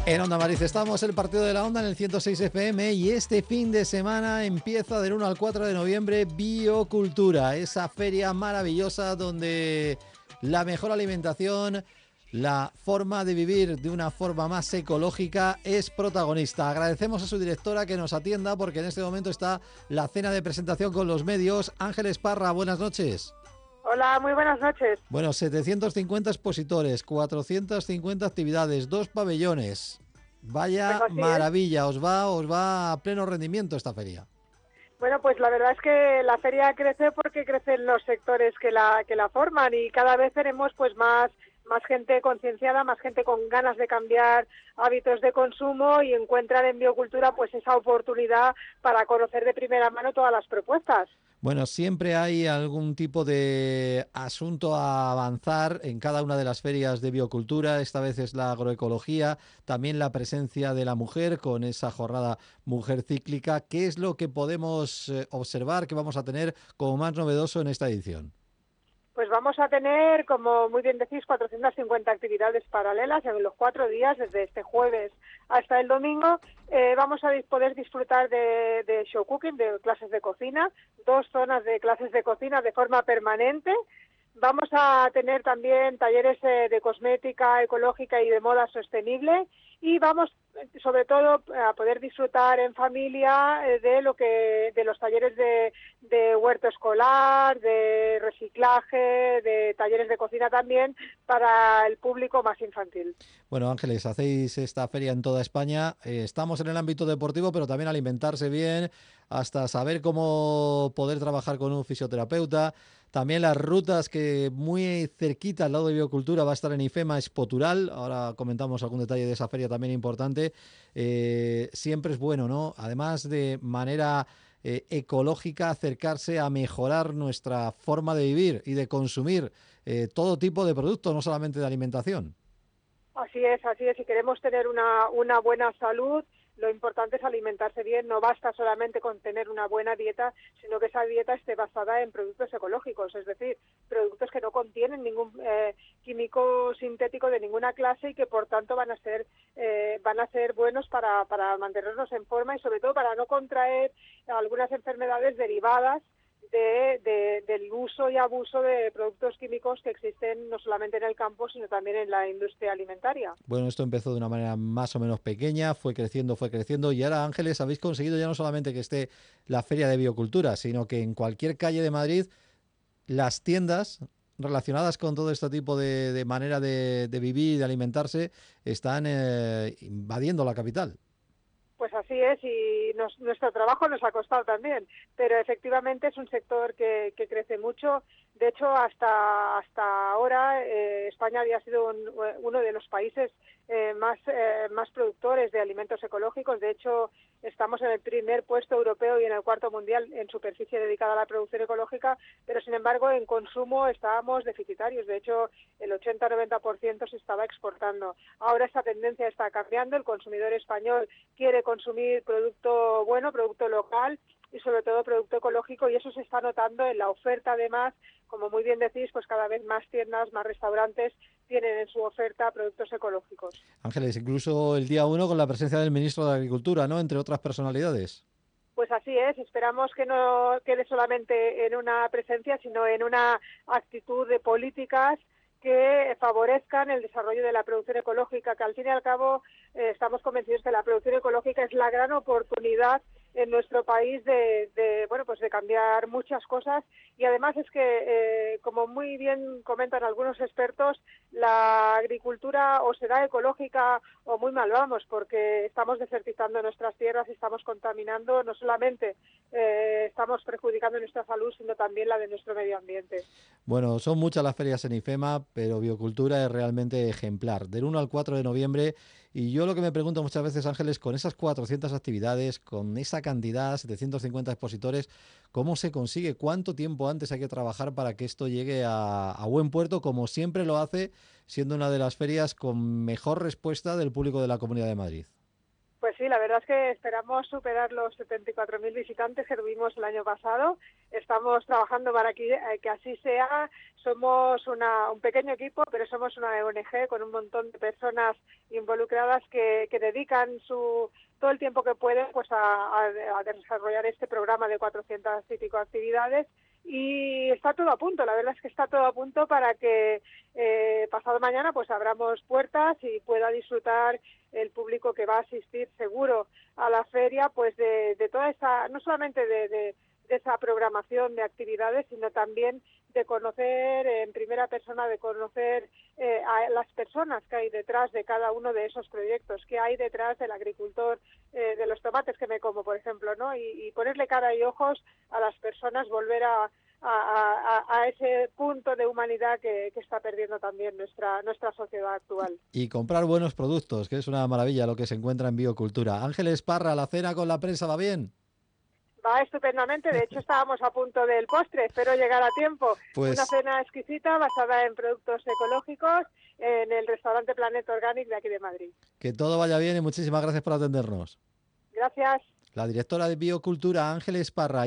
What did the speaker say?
En Onda Madrid estamos, el partido de la Onda en el 106 FM y este fin de semana empieza del 1 al 4 de noviembre Biocultura, esa feria maravillosa donde la mejor alimentación, la forma de vivir de una forma más ecológica es protagonista. Agradecemos a su directora que nos atienda porque en este momento está la cena de presentación con los medios. Ángeles Parra, buenas noches. Hola, muy buenas noches. Bueno, 750 expositores, 450 actividades, 2 pabellones. Pues Vaya así es. maravilla, os va a pleno rendimiento esta feria. Bueno, pues la verdad es que la feria crece porque crecen los sectores que la forman y cada vez tenemos pues más gente concienciada, más gente con ganas de cambiar hábitos de consumo y encuentran en Biocultura pues esa oportunidad para conocer de primera mano todas las propuestas. Bueno, siempre hay algún tipo de asunto a avanzar en cada una de las ferias de biocultura. Esta vez es la agroecología, también la presencia de la mujer con esa jornada Mujer Cíclica. ¿Qué es lo que podemos observar, que vamos a tener como más novedoso en esta edición? Pues vamos a tener, como muy bien decís, 450 actividades paralelas en los 4 días, desde este jueves hasta el domingo. Vamos a poder disfrutar de show cooking, de clases de cocina, 2 zonas de clases de cocina de forma permanente. Vamos a tener también talleres de cosmética ecológica y de moda sostenible y vamos sobre todo a poder disfrutar en familia de los talleres de huerto escolar, de reciclaje, de talleres de cocina también para el público más infantil. Bueno, Ángeles, hacéis esta feria en toda España. Estamos en el ámbito deportivo, pero también alimentarse bien, hasta saber cómo poder trabajar con un fisioterapeuta. También las rutas que muy cerquita al lado de Biocultura va a estar en IFEMA Expotural. Ahora comentamos algún detalle de esa feria también importante. Siempre es bueno, ¿no? Además de manera ecológica, acercarse a mejorar nuestra forma de vivir y de consumir todo tipo de productos, no solamente de alimentación. Así es, así es. Si queremos tener una buena salud, lo importante es alimentarse bien. No basta solamente con tener una buena dieta, sino que esa dieta esté basada en productos ecológicos, es decir, productos que no contienen ningún químico sintético de ninguna clase y que por tanto van a ser buenos para mantenernos en forma y sobre todo para no contraer algunas enfermedades derivadas del uso y abuso de productos químicos que existen no solamente en el campo, sino también en la industria alimentaria. Bueno, esto empezó de una manera más o menos pequeña, fue creciendo y ahora, Ángeles, habéis conseguido ya no solamente que esté la Feria de Biocultura, sino que en cualquier calle de Madrid las tiendas relacionadas con todo este tipo de manera de vivir y de alimentarse están invadiendo la capital. Pues así es, y nuestro trabajo nos ha costado también, pero efectivamente es un sector que crece mucho. De hecho, hasta ahora España había sido uno de los países más productores de alimentos ecológicos. De hecho, estamos en el primer puesto europeo y en el cuarto mundial en superficie dedicada a la producción ecológica, pero sin embargo en consumo estábamos deficitarios. De hecho, el 80-90% se estaba exportando. Ahora esa tendencia está cambiando. El consumidor español quiere consumir producto bueno, producto local y sobre todo producto ecológico, y eso se está notando en la oferta. Además, como muy bien decís, pues cada vez más tiendas, más restaurantes tienen en su oferta productos ecológicos. Ángeles, incluso el día 1 con la presencia del ministro de Agricultura, ¿no? Entre otras personalidades. Pues así es, esperamos que no quede solamente en una presencia, sino en una actitud de políticas que favorezcan el desarrollo de la producción ecológica, que al fin y al cabo estamos convencidos que la producción ecológica es la gran oportunidad en nuestro país de cambiar muchas cosas, y además es que como muy bien comentan algunos expertos, la agricultura o será ecológica o muy mal vamos, porque estamos desertizando nuestras tierras y estamos contaminando, no solamente estamos perjudicando nuestra salud, sino también la de nuestro medio ambiente. Bueno, son muchas las ferias en IFEMA, pero Biocultura es realmente ejemplar. Del 1 al 4 de noviembre. Y yo lo que me pregunto muchas veces, Ángeles, con esas 400 actividades, con esa cantidad, 750 expositores, ¿cómo se consigue? ¿Cuánto tiempo antes hay que trabajar para que esto llegue a buen puerto, como siempre lo hace, siendo una de las ferias con mejor respuesta del público de la Comunidad de Madrid? Pues sí, la verdad es que esperamos superar los 74.000 visitantes que tuvimos el año pasado. Estamos trabajando para que así sea. Somos un pequeño equipo, pero somos una ONG con un montón de personas involucradas que dedican todo el tiempo que pueden pues a desarrollar este programa de 400 y pico actividades. Y está todo a punto, la verdad es que está todo a punto para que pasado mañana pues abramos puertas y pueda disfrutar el público que va a asistir seguro a la feria, pues de toda esa, no solamente de esa programación de actividades, sino también de conocer en primera persona, de conocer a las personas que hay detrás de cada uno de esos proyectos, que hay detrás del agricultor, de los tomates que me como, por ejemplo, ¿no? Y ponerle cara y ojos a las personas, volver a ese punto de humanidad que está perdiendo también nuestra sociedad actual. Y comprar buenos productos, que es una maravilla lo que se encuentra en Biocultura. Ángeles Parra, ¿la cena con la prensa va bien? Va estupendamente, de hecho estábamos a punto del postre, espero llegar a tiempo. Una Pues cena exquisita basada en productos ecológicos en el restaurante Planet Organic de aquí de Madrid. que todo vaya bien y muchísimas gracias por atendernos. Gracias. La directora de Biocultura, Ángeles Parra.